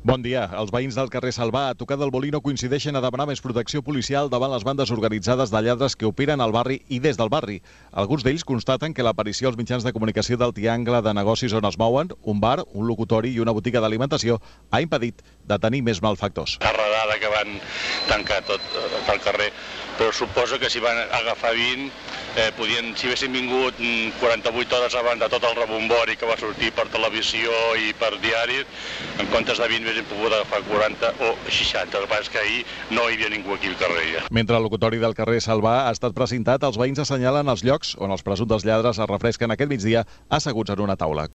Bon dia. Els veïns del carrer Salvà, a tocar del Bolí, no coincideixen a demanar més protecció policial davant les bandes organitzades de lladres que operen al barri i des del barri. Alguns d'ells constaten que l'aparició als mitjans de comunicació del triangle de negocis on es mouen, un bar, un locutori i una botiga d'alimentació, ha impedit de tenir més malfactors. Arredada que van tancar tot el carrer, però suposo que si van agafar 20, si haguessin vingut 48 hores abans de tot el rebombori que va sortir per televisió i per diaris, en comptes de 20 haguessin pogut agafar 40 o 60. El que passa és que ahir no hi havia ningú aquí al carrer ja. Mentre el locutori del carrer Salvà ha estat precintat, els veïns assenyalen els llocs on els presumptes lladres es refresquen aquest migdia asseguts en una taula.